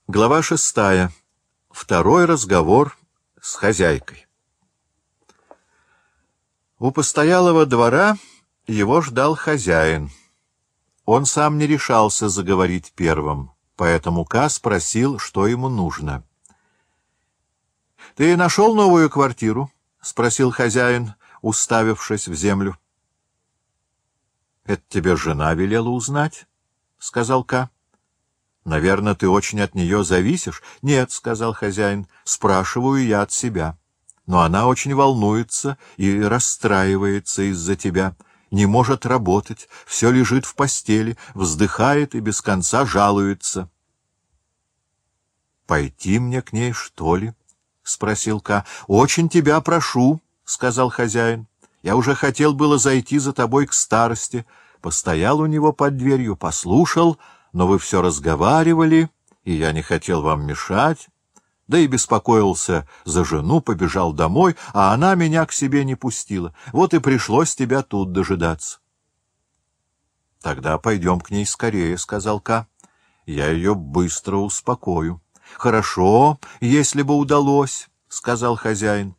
Глава 6. Второй разговор с хозяйкой. У постоялого двора его ждал хозяин. Он сам не решался заговорить первым, поэтому Ка спросил, что ему нужно. — Ты нашел новую квартиру? — спросил хозяин, уставившись в землю. — Это тебе жена велела узнать, — сказал Ка. — Наверное, ты очень от нее зависишь? — Нет, — сказал хозяин, — спрашиваю я от себя. Но она очень волнуется и расстраивается из-за тебя, не может работать, все лежит в постели, вздыхает и без конца жалуется. — Пойти мне к ней, что ли? — спросил Ка. — Очень тебя прошу, — сказал хозяин. — Я уже хотел было зайти за тобой к старости, постоял у него под дверью, послушал, но вы все разговаривали, и я не хотел вам мешать, да и беспокоился за жену, побежал домой, а она меня к себе не пустила. Вот и пришлось тебя тут дожидаться. — Тогда пойдем к ней скорее, — сказал Ка. — Я ее быстро успокою. — Хорошо, если бы удалось, — сказал хозяин.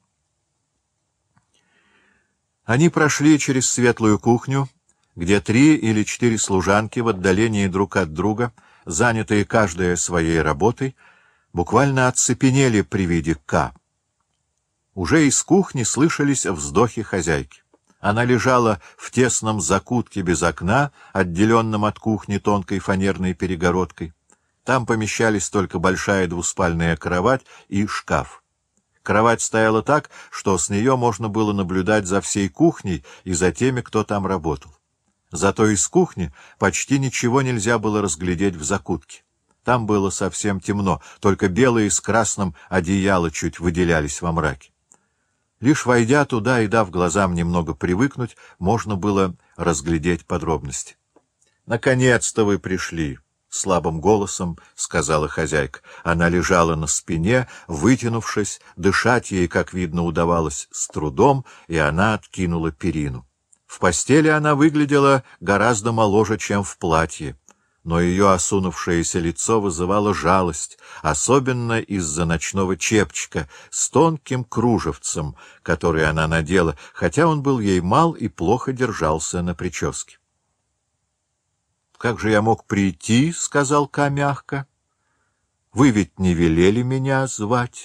Они прошли через светлую кухню, где 3 или 4 служанки в отдалении друг от друга, занятые каждая своей работой, буквально оцепенели при виде Ка. Уже из кухни слышались вздохи хозяйки. Она лежала в тесном закутке без окна, отделенном от кухни тонкой фанерной перегородкой. Там помещались только большая двуспальная кровать и шкаф. Кровать стояла так, что с нее можно было наблюдать за всей кухней и за теми, кто там работал. Зато из кухни почти ничего нельзя было разглядеть в закутке. Там было совсем темно, только белые с красным одеяла чуть выделялись во мраке. Лишь войдя туда и дав глазам немного привыкнуть, можно было разглядеть подробности. — Наконец-то вы пришли! — слабым голосом сказала хозяйка. Она лежала на спине, вытянувшись, дышать ей, как видно, удавалось с трудом, и она откинула перину. В постели она выглядела гораздо моложе, чем в платье, но ее осунувшееся лицо вызывало жалость, особенно из-за ночного чепчика с тонким кружевцем, который она надела, хотя он был ей мал и плохо держался на прическе. — Как же я мог прийти? — сказал Ка мягко. — Вы ведь не велели меня звать.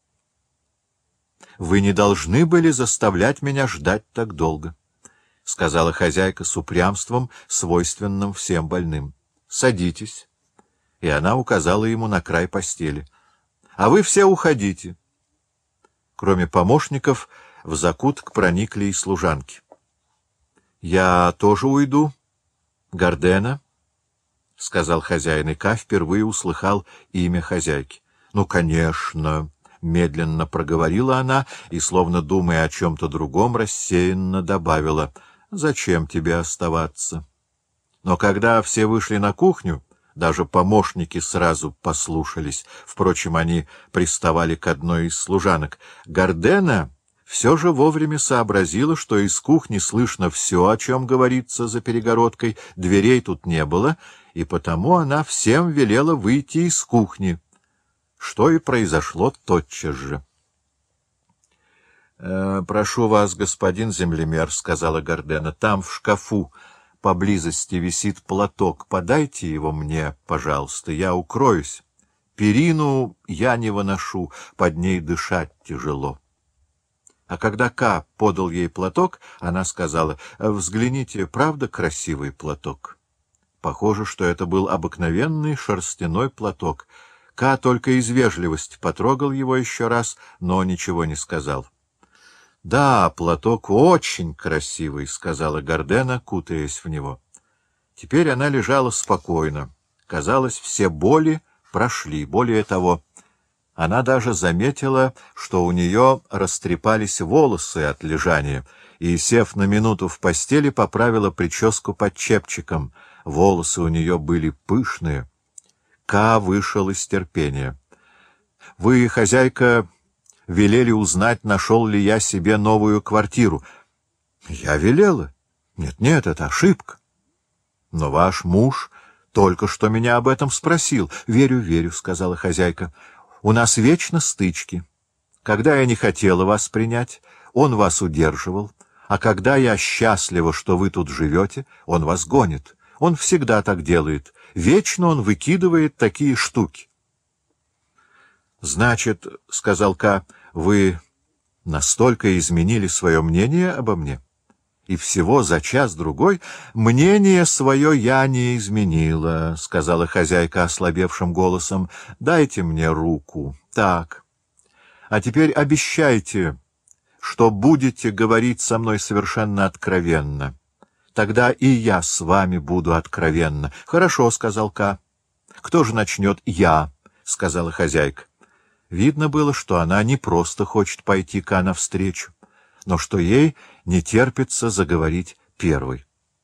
— Вы не должны были заставлять меня ждать так долго, — сказала хозяйка с упрямством, свойственным всем больным. — Садитесь. И она указала ему на край постели. — А вы все уходите. Кроме помощников, в закуток проникли и служанки. — Я тоже уйду. Гардена, — сказал хозяин, и Ка впервые услыхал имя хозяйки. — Ну, конечно, — медленно проговорила она и, словно думая о чем-то другом, рассеянно добавила: — Зачем тебе оставаться? Но когда все вышли на кухню, даже помощники сразу послушались, впрочем, они приставали к одной из служанок, Гардена все же вовремя сообразила, что из кухни слышно все, о чем говорится за перегородкой, дверей тут не было, и потому она всем велела выйти из кухни, что и произошло тотчас же. — Прошу вас, господин землемер, — сказала Гардена, — там в шкафу поблизости висит платок. Подайте его мне, пожалуйста, я укроюсь. Перину я не выношу, под ней дышать тяжело. А когда Ка подал ей платок, она сказала: — Взгляните, правда красивый платок? Похоже, что это был обыкновенный шерстяной платок. Ка только из вежливости потрогал его еще раз, но ничего не сказал. — Да, платок очень красивый, — сказала Гардена, кутаясь в него. Теперь она лежала спокойно. Казалось, все боли прошли. Более того, она даже заметила, что у нее растрепались волосы от лежания, и, сев на минуту в постели, поправила прическу под чепчиком. Волосы у нее были пышные. Ка вышел из терпения. — Вы, хозяйка, велели узнать, нашел ли я себе новую квартиру. — Я велела. Нет, это ошибка. Но ваш муж только что меня об этом спросил. — Верю, верю, — сказала хозяйка. — У нас вечно стычки. Когда я не хотела вас принять, он вас удерживал, а когда я счастлива, что вы тут живете, он вас гонит. Он всегда так делает. Вечно он выкидывает такие штуки. — Значит, — сказал Ка, — вы настолько изменили свое мнение обо мне? И всего за час-другой? — Мнение свое я не изменила, — сказала хозяйка ослабевшим голосом. — Дайте мне руку. Так. А теперь обещайте, что будете говорить со мной совершенно откровенно. Тогда и я с вами буду откровенна. — Хорошо, — сказал Ка. — Кто же начнет? — Я, — сказала хозяйка. Видно было, что она не просто хочет пойти Ка навстречу, но что ей не терпится заговорить первой.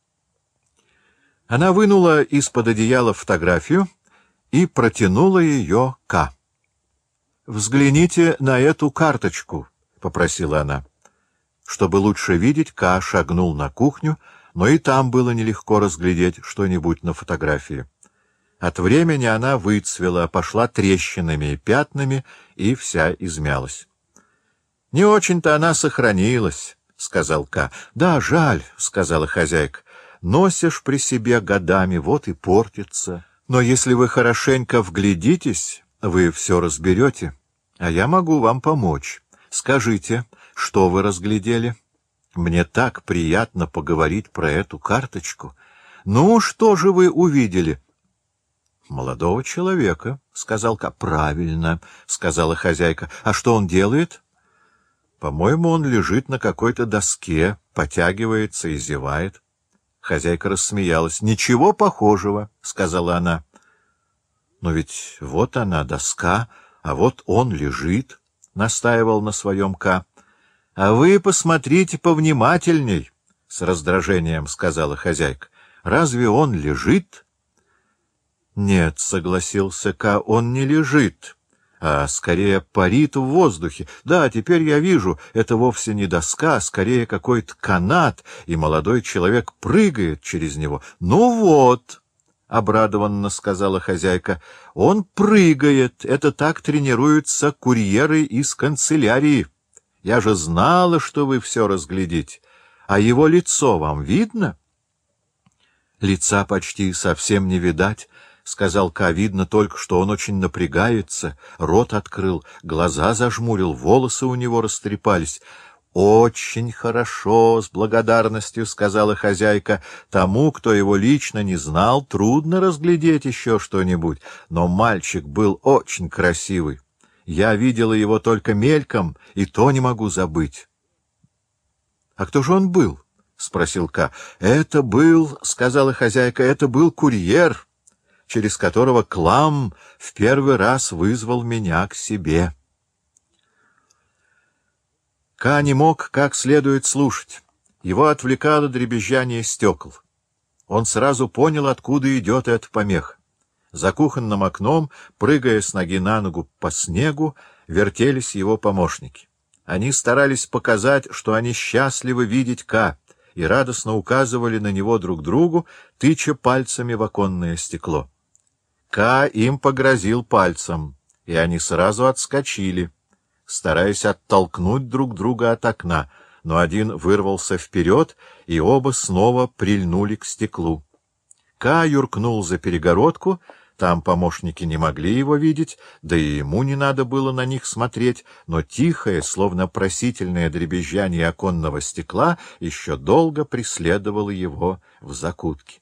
Она вынула из-под одеяла фотографию и протянула ее Ка. — Взгляните на эту карточку, — попросила она. Чтобы лучше видеть, Ка шагнул на кухню, но и там было нелегко разглядеть что-нибудь на фотографии. От времени она выцвела, пошла трещинами и пятнами, и вся измялась. — Не очень-то она сохранилась, — сказал Ка. — Да, жаль, — сказала хозяйка. — Носишь при себе годами, вот и портится. Но если вы хорошенько вглядитесь, вы все разберете, а я могу вам помочь. Скажите, что вы разглядели? Мне так приятно поговорить про эту карточку. Ну, что же вы увидели? — Молодого человека, — сказал Ка. — Правильно, — сказала хозяйка. — А что он делает? — По-моему, он лежит на какой-то доске, потягивается и зевает. Хозяйка рассмеялась. — Ничего похожего, — сказала она. — Но ведь вот она, доска, а вот он лежит, — настаивал на своем Ка. — А вы посмотрите повнимательней, — с раздражением сказала хозяйка. — Разве он лежит? — Нет, — согласился Ка, — он не лежит, а скорее парит в воздухе. Да, теперь я вижу, это вовсе не доска, а скорее какой-то канат, и молодой человек прыгает через него. — Ну вот, — обрадованно сказала хозяйка, — он прыгает. Это так тренируются курьеры из канцелярии. Я же знала, что вы все разглядите. А его лицо вам видно? — Лица почти совсем не видать, — сказал Ка. — Видно только, что он очень напрягается, рот открыл, глаза зажмурил, волосы у него растрепались. — Очень хорошо, — с благодарностью сказала хозяйка. — Тому, кто его лично не знал, трудно разглядеть еще что-нибудь, но мальчик был очень красивый. Я видела его только мельком, и то не могу забыть. — А кто же он был? — спросил Ка. — Это был, — сказала хозяйка, — это был курьер, через которого Клам в первый раз вызвал меня к себе. Ка не мог как следует слушать. Его отвлекало дребезжание стекол. Он сразу понял, откуда идет эта помеха. За кухонным окном, прыгая с ноги на ногу по снегу, вертелись его помощники. Они старались показать, что они счастливы видеть Ка, и радостно указывали на него друг другу, тыча пальцами в оконное стекло. Ка им погрозил пальцем, и они сразу отскочили, стараясь оттолкнуть друг друга от окна, но один вырвался вперед, и оба снова прильнули к стеклу. Ка юркнул за перегородку, там помощники не могли его видеть, да и ему не надо было на них смотреть, но тихое, словно просительное дребезжание оконного стекла еще долго преследовало его в закутке.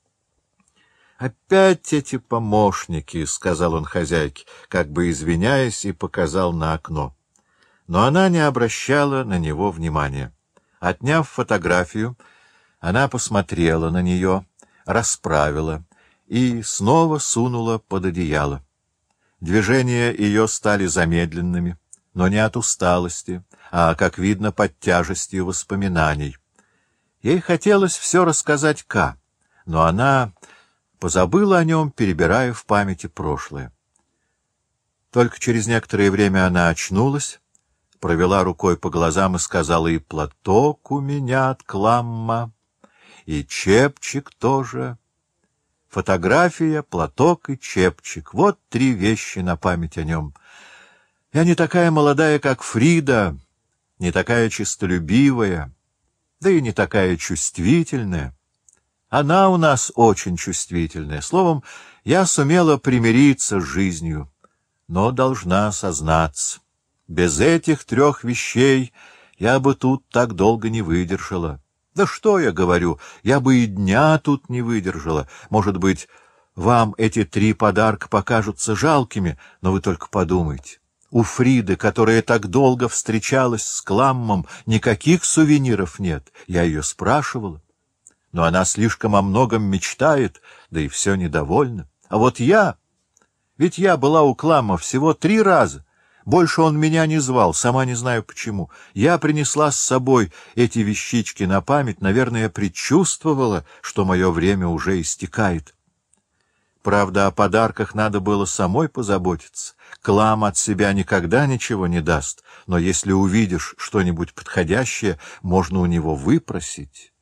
«Опять эти помощники», — сказал он хозяйке, как бы извиняясь, и показал на окно. Но она не обращала на него внимания. Отняв фотографию, она посмотрела на нее, расправила и снова сунула под одеяло. Движения ее стали замедленными, но не от усталости, а, как видно, под тяжестью воспоминаний. Ей хотелось все рассказать Ка, но она позабыла о нем, перебирая в памяти прошлое. Только через некоторое время она очнулась, провела рукой по глазам и сказала: «И платок у меня от Кламма, и чепчик тоже». Фотография, платок и чепчик — вот 3 вещи на память о нем. Я не такая молодая, как Фрида, не такая честолюбивая, да и не такая чувствительная. Она у нас очень чувствительная. Словом, я сумела примириться с жизнью, но должна сознаться, без этих 3 вещей я бы тут так долго не выдержала. Да что я говорю, я бы и дня тут не выдержала. Может быть, вам эти 3 подарка покажутся жалкими, но вы только подумайте. У Фриды, которая так долго встречалась с Кламмом, никаких сувениров нет. Я ее спрашивала. Но она слишком о многом мечтает, да и все недовольна. А вот я... Ведь я была у Кламма всего 3 раза. Больше он меня не звал, сама не знаю почему. Я принесла с собой эти вещички на память, наверное, предчувствовала, что мое время уже истекает. Правда, о подарках надо было самой позаботиться. Клам от себя никогда ничего не даст, но если увидишь что-нибудь подходящее, можно у него выпросить.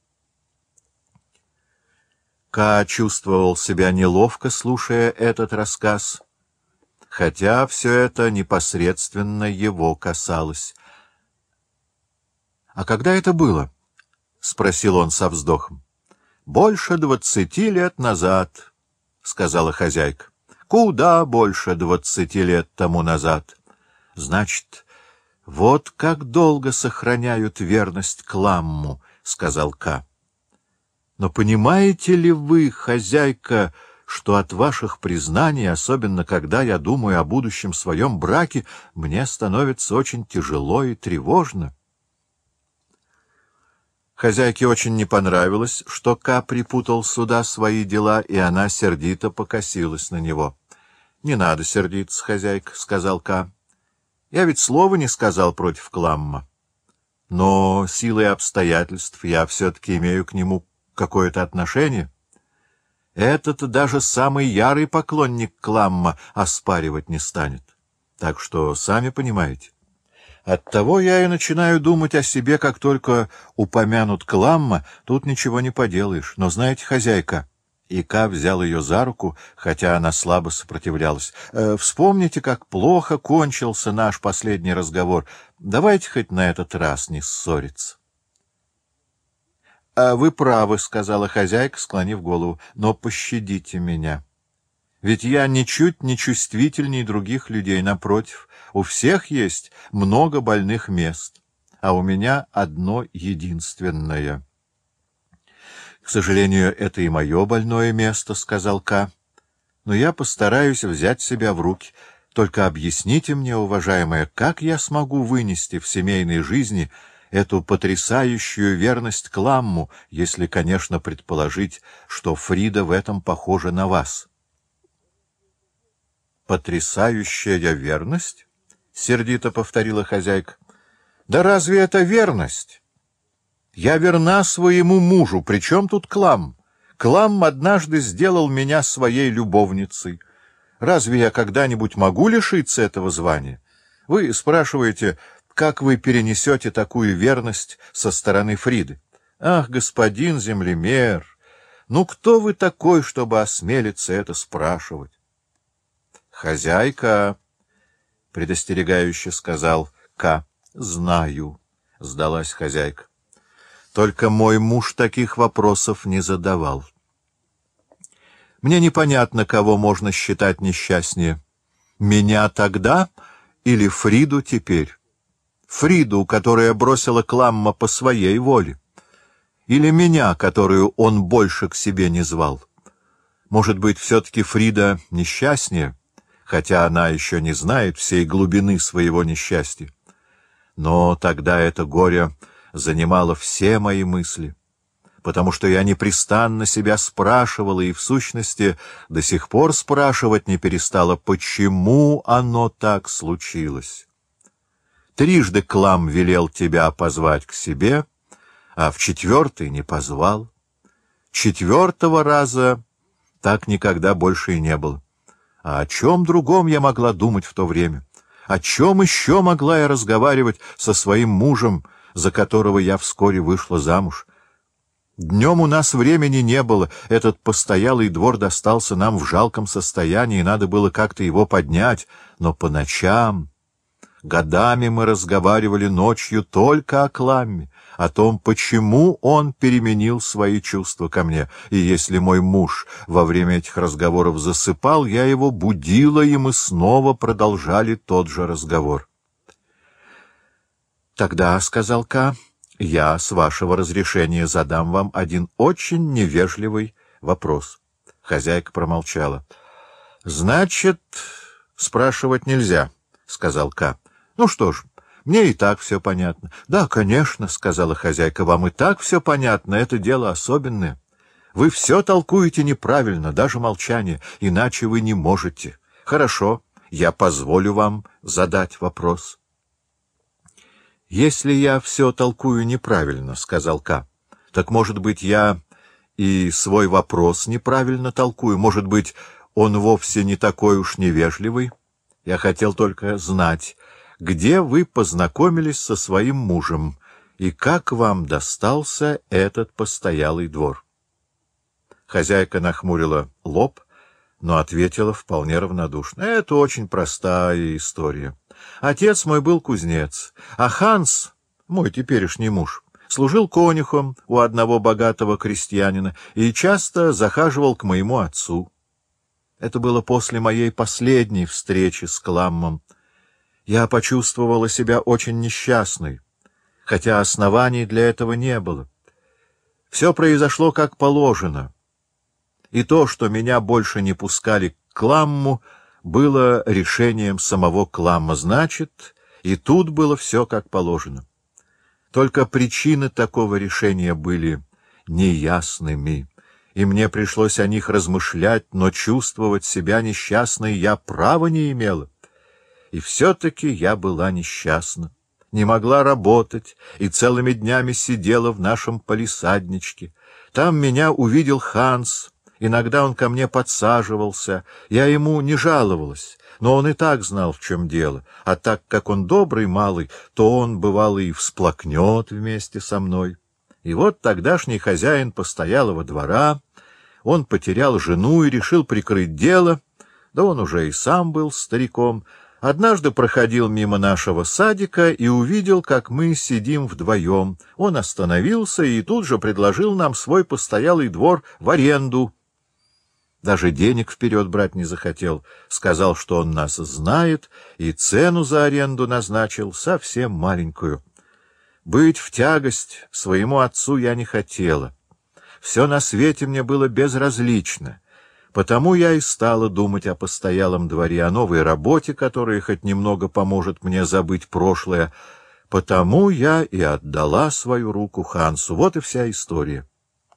Ка чувствовал себя неловко, слушая этот рассказ, хотя все это непосредственно его касалось. — А когда это было? — спросил он со вздохом. — Больше 20 лет назад, — сказала хозяйка. — Куда больше 20 лет тому назад? — Значит, вот как долго сохраняют верность Кламму, — сказал Ка. — Но понимаете ли вы, хозяйка, что от ваших признаний, особенно когда я думаю о будущем своем браке, мне становится очень тяжело и тревожно? Хозяйке очень не понравилось, что Ка припутал сюда свои дела, и она сердито покосилась на него. — Не надо сердиться, хозяйка, — сказал Ка. — Я ведь слова не сказал против Кламма. Но силой обстоятельств я все-таки имею к нему какое-то отношение. Этот даже самый ярый поклонник Кламма оспаривать не станет. Так что, сами понимаете. Оттого я и начинаю думать о себе, как только упомянут Кламма, тут ничего не поделаешь. Но знаете, хозяйка, и Ка взял ее за руку, хотя она слабо сопротивлялась. Вспомните, как плохо кончился наш последний разговор. Давайте хоть на этот раз не ссориться. — Вы правы, — сказала хозяйка, склонив голову, — но пощадите меня. Ведь я ничуть не чувствительней других людей, напротив. У всех есть много больных мест, а у меня одно единственное. — К сожалению, это и мое больное место, — сказал Ка. — Но я постараюсь взять себя в руки. Только объясните мне, уважаемая, как я смогу вынести в семейной жизни эту потрясающую верность Кламму, если, конечно, предположить, что Фрида в этом похожа на вас. — Потрясающая верность? — сердито повторила хозяйка. — Да разве это верность? Я верна своему мужу, причем тут Кламм? Кламм однажды сделал меня своей любовницей. Разве я когда-нибудь могу лишиться этого звания? Вы спрашиваете, как вы перенесете такую верность со стороны Фриды? Ах, господин землемер, ну кто вы такой, чтобы осмелиться это спрашивать? Хозяйка, — предостерегающе сказал Ка. — Знаю, — сдалась хозяйка. Только мой муж таких вопросов не задавал. Мне непонятно, кого можно считать несчастнее. Меня тогда или Фриду теперь? Фриду, которая бросила Кламма по своей воле? Или меня, которую он больше к себе не звал? Может быть, все-таки Фрида несчастнее, хотя она еще не знает всей глубины своего несчастья. Но тогда это горе занимало все мои мысли, потому что я непрестанно себя спрашивала и, в сущности, до сих пор спрашивать не перестала, почему оно так случилось. Трижды Клам велел тебя позвать к себе, а в 4-й не позвал. 4-го раза так никогда больше и не было. А о чем другом я могла думать в то время? О чем еще могла я разговаривать со своим мужем, за которого я вскоре вышла замуж? Днем у нас времени не было, этот постоялый двор достался нам в жалком состоянии, надо было как-то его поднять, но по ночам... Годами мы разговаривали ночью только о Кламме, о том, почему он переменил свои чувства ко мне, и если мой муж во время этих разговоров засыпал, я его будила, и мы снова продолжали тот же разговор. «Тогда, — сказал Ка, — я, с вашего разрешения, задам вам один очень невежливый вопрос». Хозяйка промолчала. «Значит, спрашивать нельзя», — сказал Ка. «Ну что ж, мне и так все понятно». «Да, конечно, — сказала хозяйка, — вам и так все понятно, это дело особенное. Вы все толкуете неправильно, даже молчание, иначе вы не можете. Хорошо, я позволю вам задать вопрос». «Если я все толкую неправильно, — сказал Ка, — так, может быть, я и свой вопрос неправильно толкую, может быть, он вовсе не такой уж невежливый. Я хотел только знать, где вы познакомились со своим мужем и как вам достался этот постоялый двор». Хозяйка нахмурила лоб, но ответила вполне равнодушно. «Это очень простая история. Отец мой был кузнец, а Ханс, мой теперешний муж, служил конюхом у одного богатого крестьянина и часто захаживал к моему отцу. Это было после моей последней встречи с Кламмом. Я почувствовала себя очень несчастной, хотя оснований для этого не было. Все произошло как положено, и то, что меня больше не пускали к Кламму, было решением самого Кламма, значит, и тут было все как положено. Только причины такого решения были неясными, и мне пришлось о них размышлять, но чувствовать себя несчастной я права не имела. И все-таки я была несчастна, не могла работать и целыми днями сидела в нашем палисадничке. Там меня увидел Ханс. Иногда он ко мне подсаживался, я ему не жаловалась, но он и так знал, в чем дело, а так как он добрый малый, то он, бывало, и всплакнет вместе со мной. И вот тогдашний хозяин постоялого двора, он потерял жену и решил прикрыть дело, да он уже и сам был стариком, однажды проходил мимо нашего садика и увидел, как мы сидим вдвоем. Он остановился и тут же предложил нам свой постоялый двор в аренду. Даже денег вперед брать не захотел, сказал, что он нас знает, и цену за аренду назначил совсем маленькую. Быть в тягость своему отцу я не хотела. Все на свете мне было безразлично, потому я и стала думать о постоялом дворе, о новой работе, которая хоть немного поможет мне забыть прошлое. Потому я и отдала свою руку Хансу. Вот и вся история.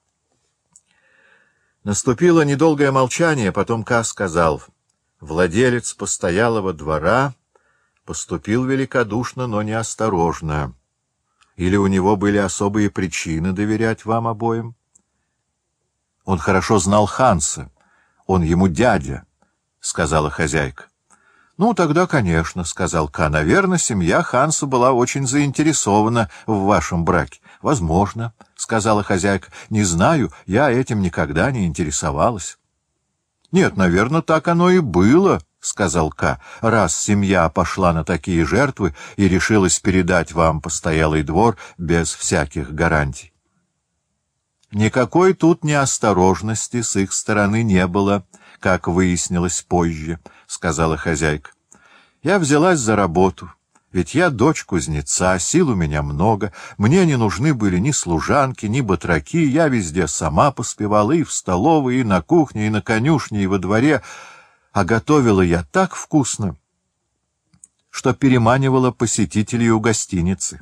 Наступило недолгое молчание, потом Ка сказал: «Владелец постоялого двора поступил великодушно, но неосторожно. Или у него были особые причины доверять вам обоим?» «Он хорошо знал Ханса, он ему дядя», — сказала хозяйка. «Ну, тогда, конечно, — сказал Ка, — наверное, семья Ханса была очень заинтересована в вашем браке». «Возможно, — сказала хозяйка, — не знаю, я этим никогда не интересовалась». «Нет, наверное, так оно и было, — сказал Ка, — раз семья пошла на такие жертвы и решилась передать вам постоялый двор без всяких гарантий». «Никакой тут неосторожности с их стороны не было, как выяснилось позже, — сказала хозяйка. Я взялась за работу, ведь я дочь кузнеца, сил у меня много, мне не нужны были ни служанки, ни батраки, я везде сама поспевала, и в столовой, и на кухне, и на конюшне, и во дворе, а готовила я так вкусно, что переманивала посетителей у гостиницы.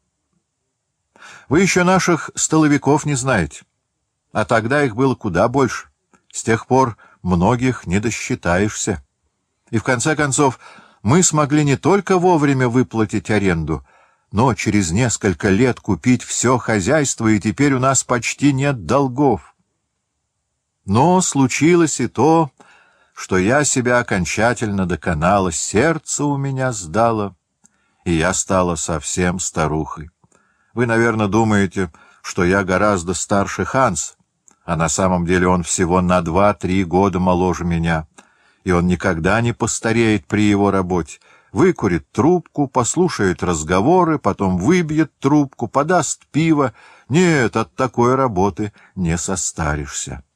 Вы еще наших столовиков не знаете, а тогда их было куда больше. С тех пор многих не досчитаешься. И в конце концов мы смогли не только вовремя выплатить аренду, но через несколько лет купить все хозяйство, и теперь у нас почти нет долгов. Но случилось и то, что я себя окончательно доконала, сердце у меня сдало, и я стала совсем старухой. Вы, наверное, думаете, что я гораздо старше Ханс, а на самом деле он всего на 2-3 года моложе меня, и он никогда не постареет при его работе. Выкурит трубку, послушает разговоры, потом выбьет трубку, подаст пиво. Нет, от такой работы не состаришься.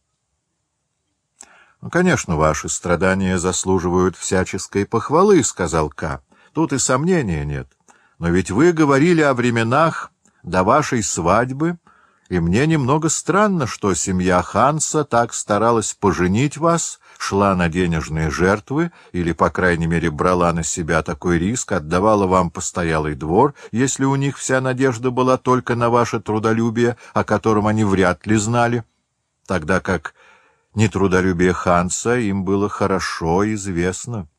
— Конечно, ваши страдания заслуживают всяческой похвалы, — сказал К. Тут и сомнения нет. Но ведь вы говорили о временах до вашей свадьбы, и мне немного странно, что семья Ханса так старалась поженить вас, шла на денежные жертвы, или, по крайней мере, брала на себя такой риск, отдавала вам постоялый двор, если у них вся надежда была только на ваше трудолюбие, о котором они вряд ли знали, тогда как нетрудолюбие Ханса им было хорошо известно.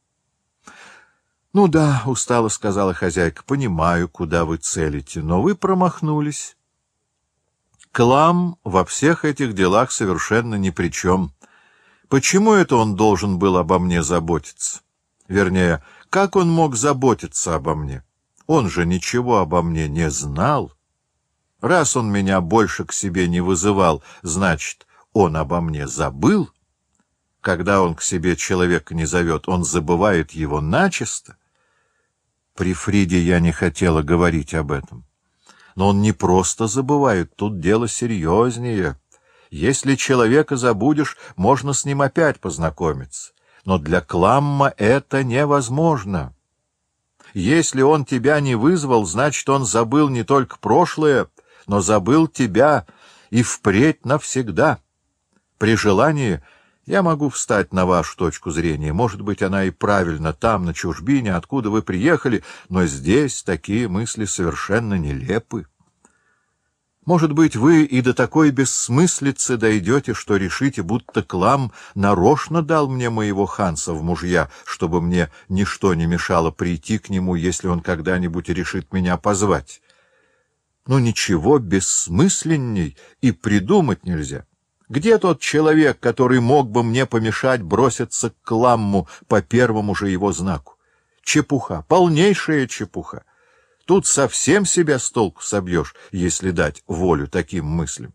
— Ну да, — устало сказала хозяйка, — понимаю, куда вы целите, но вы промахнулись. Клам во всех этих делах совершенно ни при чем. Почему это он должен был обо мне заботиться? Вернее, как он мог заботиться обо мне? Он же ничего обо мне не знал. Раз он меня больше к себе не вызывал, значит, он обо мне забыл. Когда он к себе человека не зовет, он забывает его начисто. При Фриде я не хотела говорить об этом. Но он не просто забывает, тут дело серьезнее. Если человека забудешь, можно с ним опять познакомиться. Но для Кламма это невозможно. Если он тебя не вызвал, значит, он забыл не только прошлое, но забыл тебя и впредь навсегда. При желании я могу встать на вашу точку зрения. Может быть, она и правильно там, на чужбине, откуда вы приехали, но здесь такие мысли совершенно нелепы. Может быть, вы и до такой бессмыслицы дойдете, что решите, будто Клам нарочно дал мне моего Ханса в мужья, чтобы мне ничто не мешало прийти к нему, если он когда-нибудь решит меня позвать. Но ничего бессмысленней и придумать нельзя. Где тот человек, который мог бы мне помешать броситься к Кламму по первому же его знаку? Чепуха, полнейшая чепуха. Тут совсем себя с толку собьешь, если дать волю таким мыслям.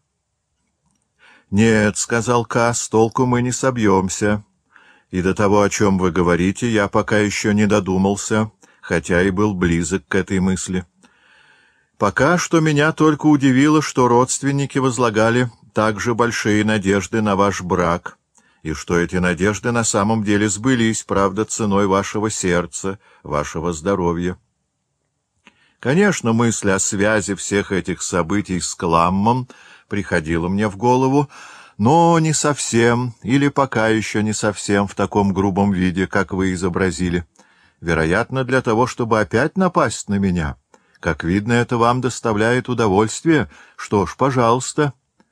— Нет, — сказал Ка, — с толку мы не собьемся. И до того, о чем вы говорите, я пока еще не додумался, хотя и был близок к этой мысли. Пока что меня только удивило, что родственники возлагали также большие надежды на ваш брак, и что эти надежды на самом деле сбылись, правда, ценой вашего сердца, вашего здоровья. Конечно, мысль о связи всех этих событий с Кламмом приходила мне в голову, но не совсем, или пока еще не совсем в таком грубом виде, как вы изобразили. Вероятно, для того, чтобы опять напасть на меня. Как видно, это вам доставляет удовольствие. Что ж, пожалуйста.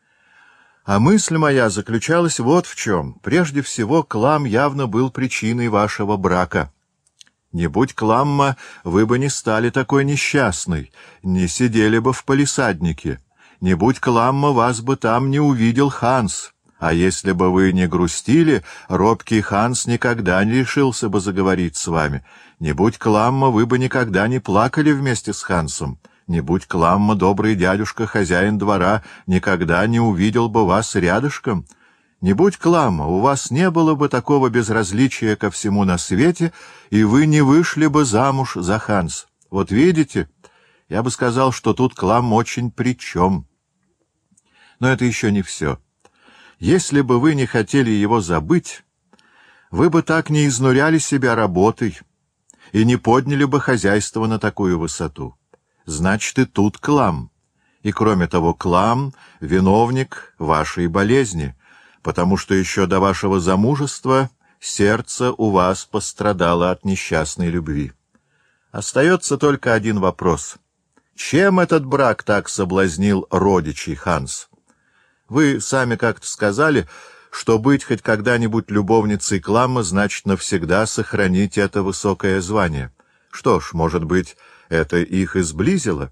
А мысль моя заключалась вот в чем. Прежде всего, Клам явно был причиной вашего брака. Не будь Кламма, вы бы не стали такой несчастной, не сидели бы в палисаднике. Не будь Кламма, вас бы там не увидел Ханс. А если бы вы не грустили, робкий Ханс никогда не решился бы заговорить с вами. Не будь Кламма, вы бы никогда не плакали вместе с Хансом. Не будь Кламма, добрый дядюшка, хозяин двора, никогда не увидел бы вас рядышком. Не будь Кламма, у вас не было бы такого безразличия ко всему на свете, и вы не вышли бы замуж за Ханс. Вот видите, я бы сказал, что тут Клам очень при чем. Но это еще не все. Если бы вы не хотели его забыть, вы бы так не изнуряли себя работой и не подняли бы хозяйство на такую высоту. Значит, и тут Клам. И, кроме того, Клам — виновник вашей болезни, потому что еще до вашего замужества сердце у вас пострадало от несчастной любви. Остается только один вопрос. Чем этот брак так соблазнил родичей Ханс? Вы сами как-то сказали, что быть хоть когда-нибудь любовницей Кламма значит навсегда сохранить это высокое звание. Что ж, может быть, это их и сблизило?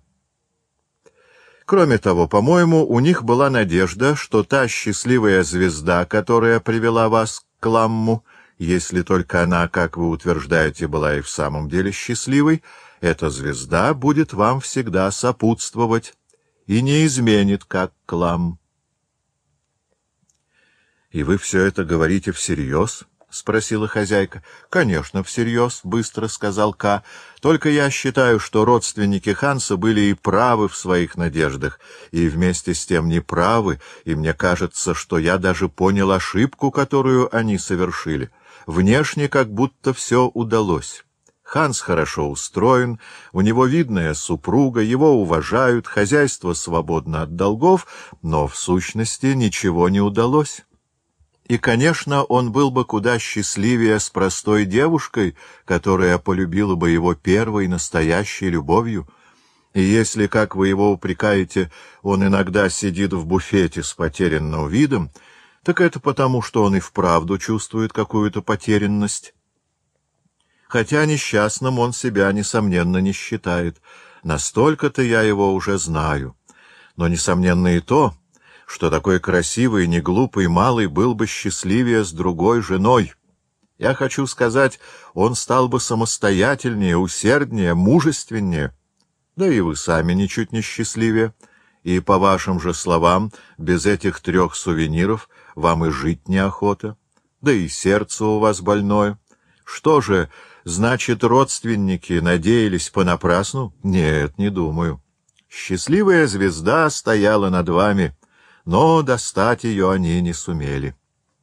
Кроме того, по-моему, у них была надежда, что та счастливая звезда, которая привела вас к Кламму, если только она, как вы утверждаете, была и в самом деле счастливой, эта звезда будет вам всегда сопутствовать, и не изменит, как Клам. — И вы все это говорите всерьез? — спросила хозяйка. — Конечно, всерьез, — быстро сказал Ка. — Только я считаю, что родственники Ханса были и правы в своих надеждах, и вместе с тем неправы, и мне кажется, что я даже понял ошибку, которую они совершили. Внешне как будто все удалось. Ханс хорошо устроен, у него видная супруга, его уважают, хозяйство свободно от долгов, но в сущности ничего не удалось. И, конечно, он был бы куда счастливее с простой девушкой, которая полюбила бы его первой настоящей любовью. И если, как вы его упрекаете, он иногда сидит в буфете с потерянным видом, так это потому, что он и вправду чувствует какую-то потерянность. Хотя несчастным он себя, несомненно, не считает. Настолько-то я его уже знаю. Но, несомненно, и то, что такой красивый, неглупый малый был бы счастливее с другой женой. Я хочу сказать, он стал бы самостоятельнее, усерднее, мужественнее. Да и вы сами ничуть не счастливее. И, по вашим же словам, без этих 3 сувениров вам и жить неохота. Да и сердце у вас больное. Что же, значит, родственники надеялись понапрасну? Нет, не думаю. Счастливая звезда стояла над вами, но достать ее они не сумели.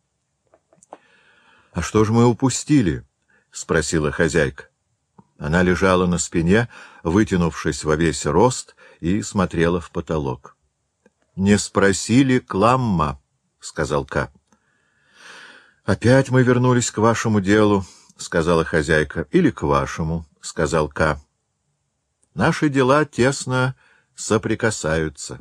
— А что же мы упустили? — спросила хозяйка. Она лежала на спине, вытянувшись во весь рост, и смотрела в потолок. — Не спросили Кламма, — сказал Ка. — Опять мы вернулись к вашему делу, — сказала хозяйка. — Или к вашему, — сказал Ка. — Наши дела тесно соприкасаются.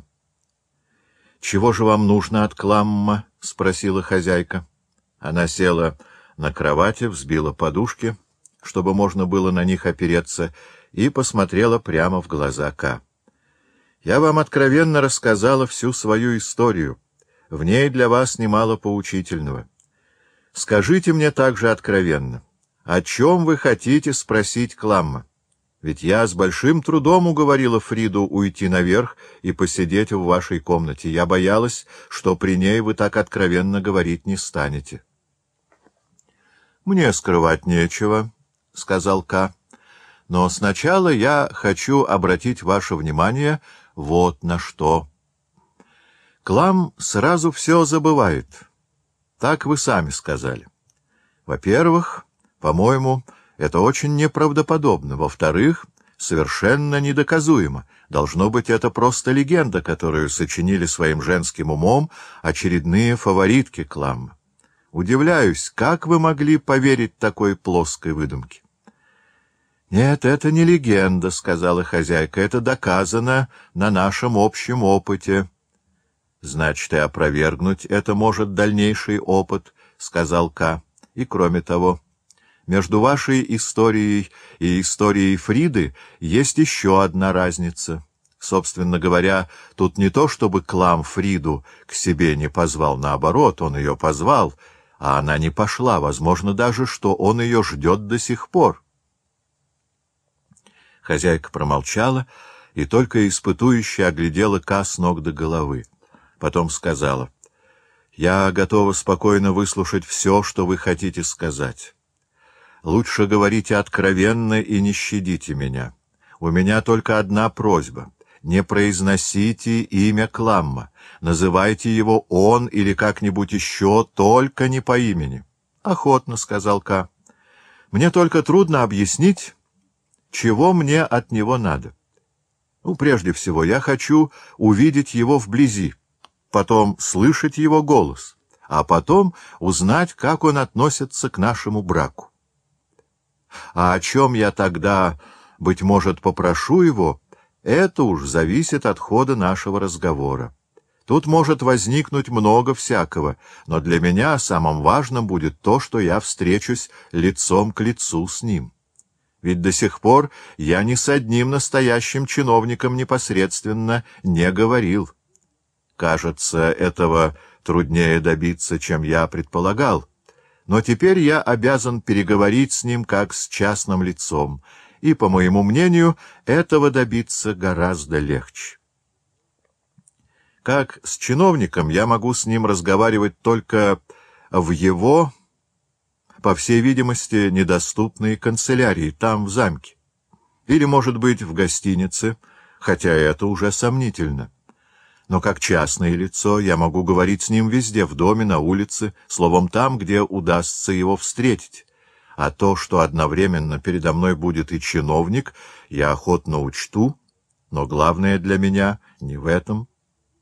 — Чего же вам нужно от Кламма? — спросила хозяйка. Она села на кровати, взбила подушки, чтобы можно было на них опереться, и посмотрела прямо в глаза Ка. — Я вам откровенно рассказала всю свою историю. В ней для вас немало поучительного. Скажите мне также откровенно, о чем вы хотите спросить Кламма? Ведь я с большим трудом уговорила Фриду уйти наверх и посидеть в вашей комнате. Я боялась, что при ней вы так откровенно говорить не станете. — Мне скрывать нечего, — сказал Ка. — Но сначала я хочу обратить ваше внимание вот на что. Клам сразу все забывает. Так вы сами сказали. Во-первых, по-моему, это очень неправдоподобно. Во-вторых, совершенно недоказуемо. Должно быть, это просто легенда, которую сочинили своим женским умом очередные фаворитки Кламма. Удивляюсь, как вы могли поверить такой плоской выдумке? — Нет, это не легенда, — сказала хозяйка, — это доказано на нашем общем опыте. — Значит, и опровергнуть это может дальнейший опыт, — сказал Ка. — И кроме того, между вашей историей и историей Фриды есть еще одна разница. Собственно говоря, тут не то, чтобы Клам Фриду к себе не позвал, наоборот, он ее позвал, а она не пошла, возможно даже, что он ее ждет до сих пор. Хозяйка промолчала и только испытующе оглядела Ка с ног до головы. Потом сказала: — Я готова спокойно выслушать все, что вы хотите сказать. Лучше говорите откровенно и не щадите меня. У меня только одна просьба. Не произносите имя Кламма. Называйте его он или как-нибудь еще, только не по имени. — Охотно, — сказал Ка. — Мне только трудно объяснить, чего мне от него надо. Прежде всего, я хочу увидеть его вблизи, потом слышать его голос, а потом узнать, как он относится к нашему браку. А о чем я тогда, быть может, попрошу его, это уж зависит от хода нашего разговора. Тут может возникнуть много всякого, но для меня самым важным будет то, что я встречусь лицом к лицу с ним. Ведь до сих пор я ни с одним настоящим чиновником непосредственно не говорил. Кажется, этого труднее добиться, чем я предполагал. Но теперь я обязан переговорить с ним как с частным лицом, и, по моему мнению, этого добиться гораздо легче. Как с чиновником я могу с ним разговаривать только в его, по всей видимости, недоступной канцелярии, там, в замке. Или, может быть, в гостинице, хотя это уже сомнительно. Но как частное лицо я могу говорить с ним везде, в доме, на улице, словом, там, где удастся его встретить. А то, что одновременно передо мной будет и чиновник, я охотно учту, но главное для меня не в этом.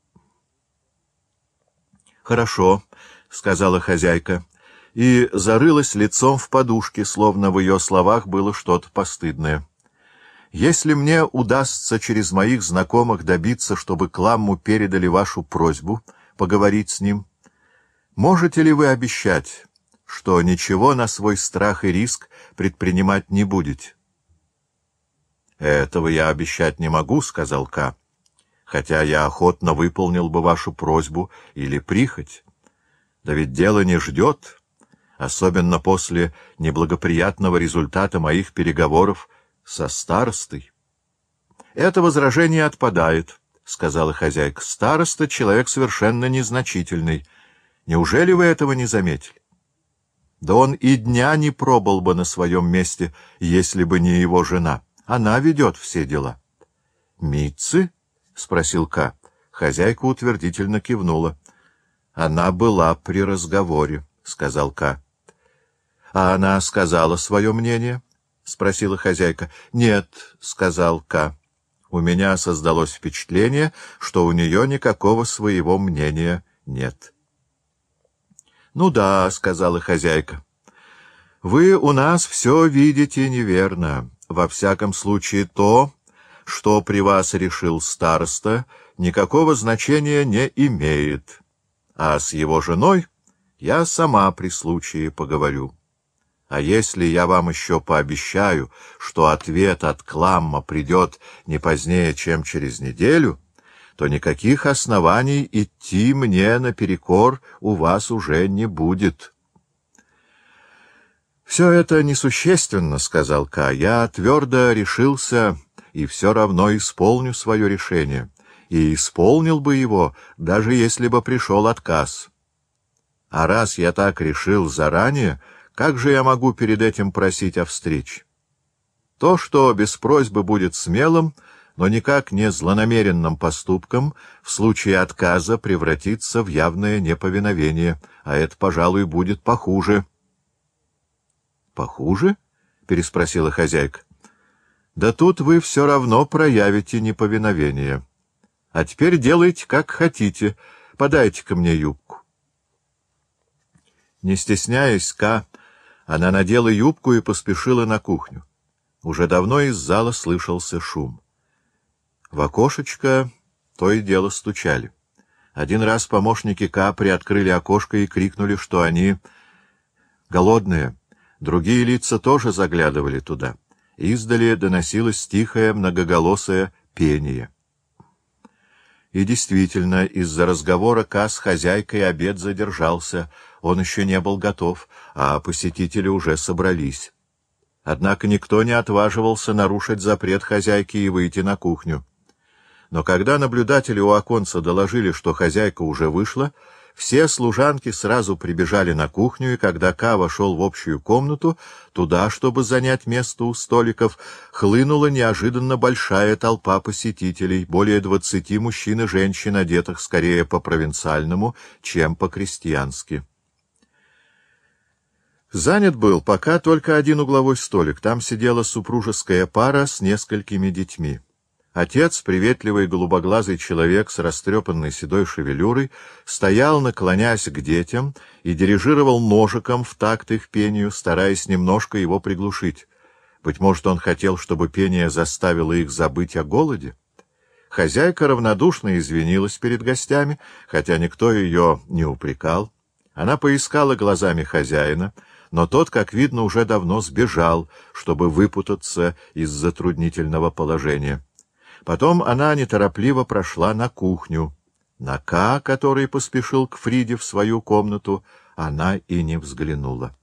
«Хорошо», — сказала хозяйка, и зарылась лицом в подушке, словно в ее словах было что-то постыдное. «Если мне удастся через моих знакомых добиться, чтобы Кламму передали вашу просьбу поговорить с ним, можете ли вы обещать, что ничего на свой страх и риск предпринимать не будете?» «Этого я обещать не могу», — сказал Ка, «хотя я охотно выполнил бы вашу просьбу или прихоть. Да ведь дело не ждет, особенно после неблагоприятного результата моих переговоров со старостой». «Это возражение отпадает», — сказала хозяйка. «Староста — человек совершенно незначительный. Неужели вы этого не заметили? Да он и дня не пробыл бы на своем месте, если бы не его жена. Она ведет все дела». «Митцы?» — спросил Ка. Хозяйка утвердительно кивнула. «Она была при разговоре», — сказал Ка. «А она сказала свое мнение?» — спросила хозяйка. «Нет», — сказал Ка. «У меня создалось впечатление, что у нее никакого своего мнения нет». «Ну да», — сказала хозяйка. «Вы у нас все видите неверно. Во всяком случае, то, что при вас решил староста, никакого значения не имеет. А с его женой я сама при случае поговорю. А если я вам еще пообещаю, что ответ от Кламма придет не позднее, чем через неделю, то никаких оснований идти мне наперекор у вас уже не будет». «Все это несущественно», — сказал Ка. «Я твердо решился и все равно исполню свое решение. И исполнил бы его, даже если бы пришел отказ. А раз я так решил заранее, как же я могу перед этим просить о встрече? То, что без просьбы будет смелым, но никак не злонамеренным поступком, в случае отказа превратится в явное неповиновение, а это, пожалуй, будет похуже». «Похуже?» — переспросила хозяйка. «Да тут вы все равно проявите неповиновение. А теперь делайте, как хотите. Подайте-ка мне юбку». Не стесняясь Ка, она надела юбку и поспешила на кухню. Уже давно из зала слышался шум. В окошечко то и дело стучали. Один раз помощники Ка приоткрыли окошко и крикнули, что они голодные. Другие лица тоже заглядывали туда. Издали доносилось тихое многоголосое пение. И действительно, из-за разговора Ка с хозяйкой обед задержался. Он еще не был готов, а посетители уже собрались. Однако никто не отваживался нарушить запрет хозяйки и выйти на кухню. Но когда наблюдатели у оконца доложили, что хозяйка уже вышла, все служанки сразу прибежали на кухню, и когда Ка вошел в общую комнату, туда, чтобы занять место у столиков, хлынула неожиданно большая толпа посетителей, более 20 мужчин и женщин, одетых скорее по-провинциальному, чем по-крестьянски. Занят был пока только один угловой столик. Там сидела супружеская пара с несколькими детьми. Отец, приветливый голубоглазый человек с растрепанной седой шевелюрой, стоял, наклонясь к детям, и дирижировал ножиком в такт их пению, стараясь немножко его приглушить. Быть может, он хотел, чтобы пение заставило их забыть о голоде? Хозяйка равнодушно извинилась перед гостями, хотя никто ее не упрекал. Она поискала глазами хозяина, но тот, как видно, уже давно сбежал, чтобы выпутаться из затруднительного положения. Потом она неторопливо прошла на кухню. На Ка, который поспешил к Фриде в свою комнату, она и не взглянула.